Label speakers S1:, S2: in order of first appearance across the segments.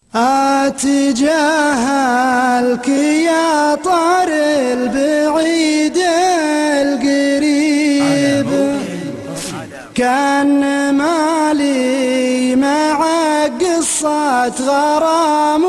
S1: أتجاهلك يا طار البعيد القريب، كان مالي مع قصة غرام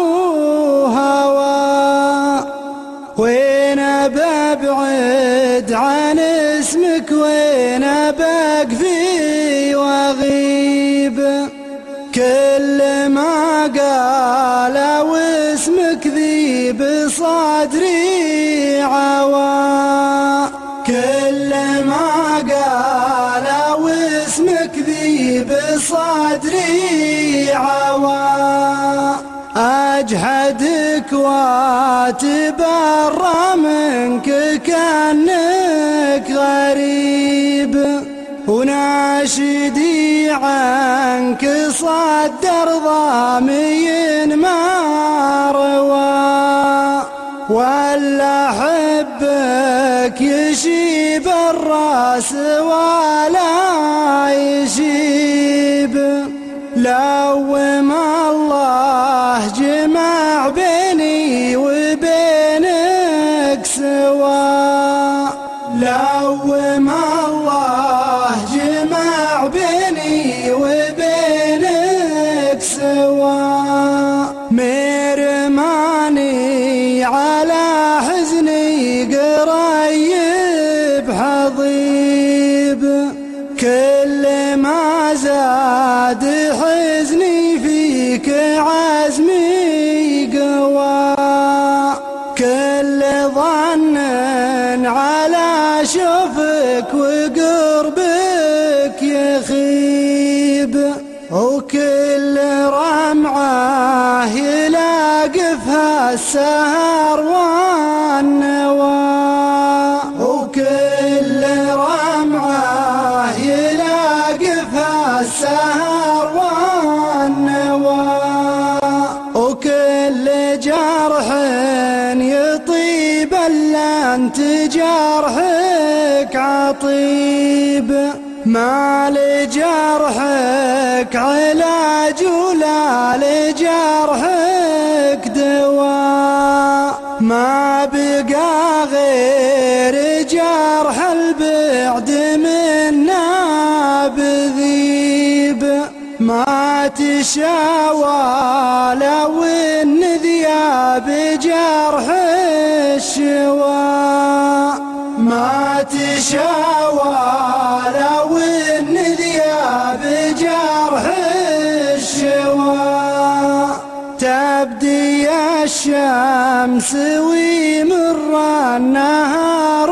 S1: وهوى، وين ببعد عن اسمك وين بقفي واغيب، كل ما قال واسمك ذي بصدري عوى، كل ما قال واسمك ذي بصدري عوى، أجحدك واتبرى منك كأنك غريب، وناشدي عنك صدر ضامي ما روى، ولا حبك يشيب الراس ولا يشيب، لو ما الله جمع بيني وبينك سوا، لو ما الله جمع بيني وبينك سوا، مرماني على حزني قريب حضيب، كل ما زاد حزني فيك عزمي قوى، كل ظن على شوفك وقربك يخيب، وكل رمعه يلاقفها السهر والنوى، وكل رمعه يلاقفها السهر والنوى، وكل جرح يطيب الا انت جرحك عطيب، ما لجرحك علاج ولا لجرحك دواء، ما بقى غير جرح البعد منا بذيب، ما تشاوى لو ان ذياب جرح الشواء، ما تشاوى لو ان ذياب جرح الشواء، تبدي الشمس ويمر النهار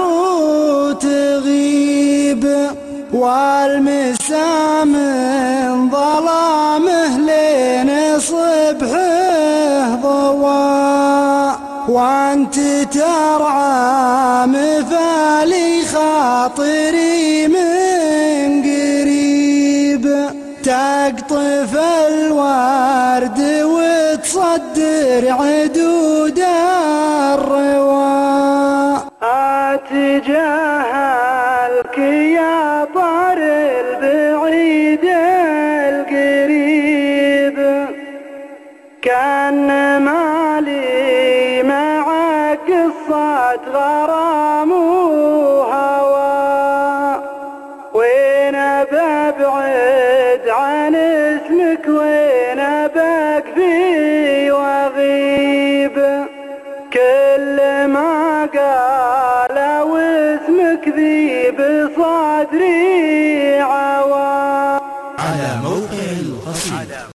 S1: وتغيب، والمساء من ظلامه لين صبحه ضواء، وانت ترعى مثالي خاطري من قريب، تقطف الورد وتصدر عدود الرواء، أتجاهلك يا طار البعيد القريب، كان مالي مع قصة غرام وهوى، وين ببعد عن اسمك وين بقفي واغيب، كل ما قال واسمك ذي بصدري عوى.
S2: على موقع القصيدة.